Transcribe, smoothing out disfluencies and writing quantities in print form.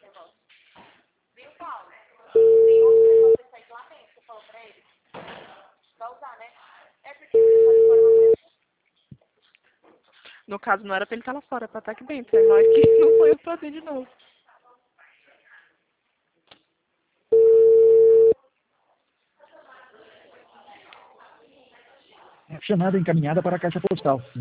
Viu, Paulo? Tem outro negócio desse aí lá dentro, você falou pra ele? Vai usar, né? É porque você tá de fora uma. No caso, não era pra ele estar lá fora, pra estar aqui dentro. É nós que não foi pra de novo. Chamada encaminhada para a caixa postal.